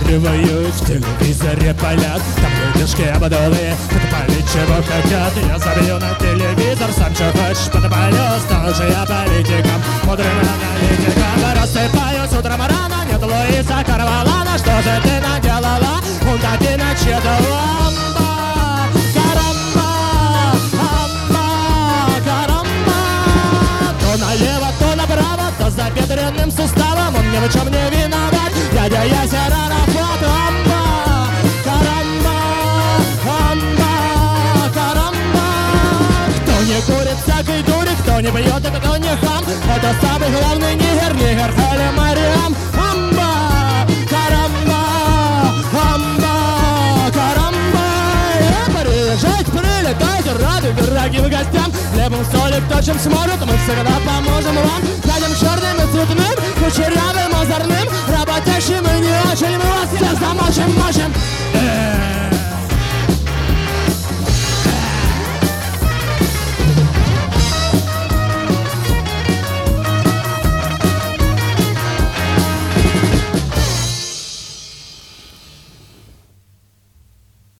Разыгрывают в телевизоре полят. Там людишки обдулые, подпалить чего хотят. Я забью на телевизор, сам что хочешь подпалю. Стану же я политиком, мудрым аналитиком. Рассыпаюсь утром рано, нет Луиса Карвалана. Что же ты наделала? Куда ты начедала? За бедренным суставом он ни в чем не виноват. Дядя Яся Аэрофлот. Амба, карамба, амба, карамба. Кто не курит всякой дури, кто не бьет и кто не хам, это самый главный нигер, нигер Халя Мариам. Амба, карамба, амба, карамба. Приезжать, прилетайте, рады дорогим гостям. Хлебом, солью, кто чем сможет, мы всегда поможем вам. Дадим черным и цветным, кучерявым, озорным, работящим и не очень. Мы вас всех замочим, мочим.